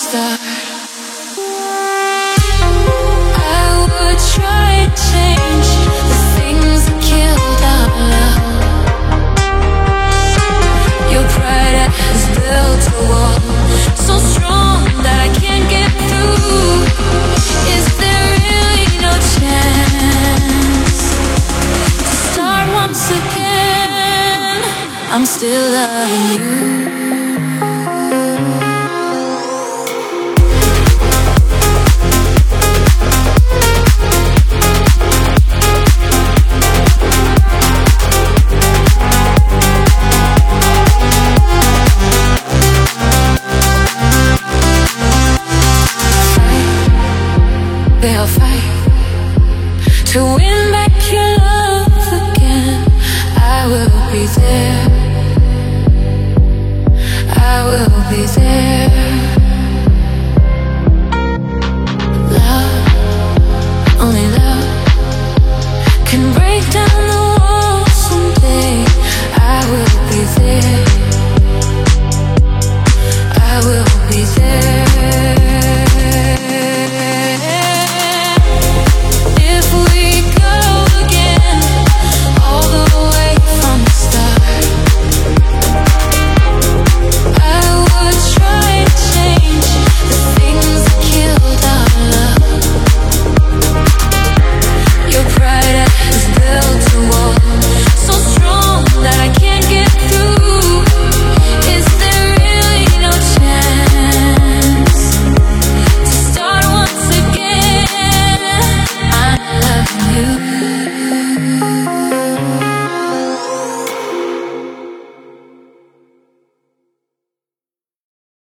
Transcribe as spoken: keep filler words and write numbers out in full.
start. I would try to change the things that killed our love. Your pride has built a wall so strong that I can't get through. Is there really no chance to start once again? I'm still loving you. They'll fight to win.